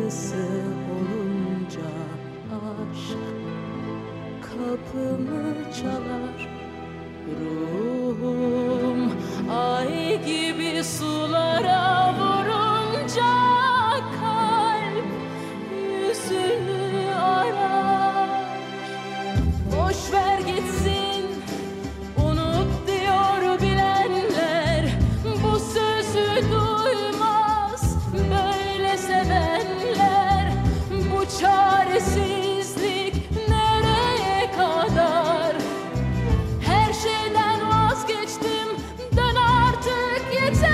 yarısı olunca aşk kapımı çalar. Ruhum ay gibi sulara vurunca kalp yüzünü arar. Boş ver gitsin, unut diyor bilenler, bu sözü duymaz böyle sevenler. Bu çaresizlik nereye kadar? Her şeyden vazgeçtim, dön artık yeter.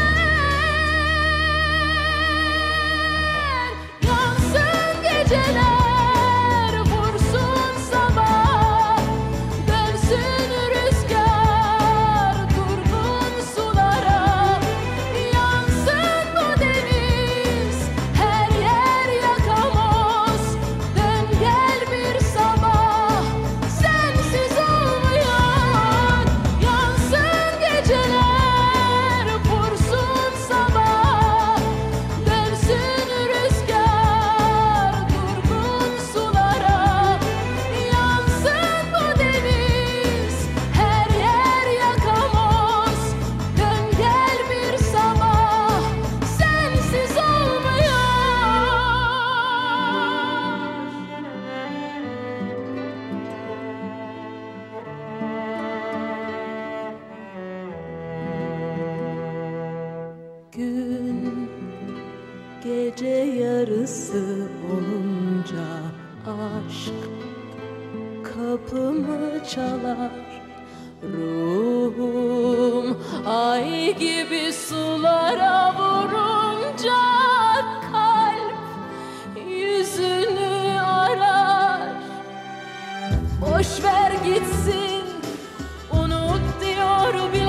Yansın geceler, vursun sabah, dönsün rüzgar durgun sulara. Yansın bu deniz, her yer yakamoz, dön gel bir sabah, sensiz olmayan. Yansın geceler, vursun sabah, dönsün rüzgar durgun sulara. Yansın bu deniz, her yer yakamoz, dön gel bir sabah, sensiz olmayan. Gün gece yarısı olunca aşk kapımı çalar. Ruhum ay gibi sulara vurunca kalp yüzünü arar. Boş ver gitsin, unut diyor bile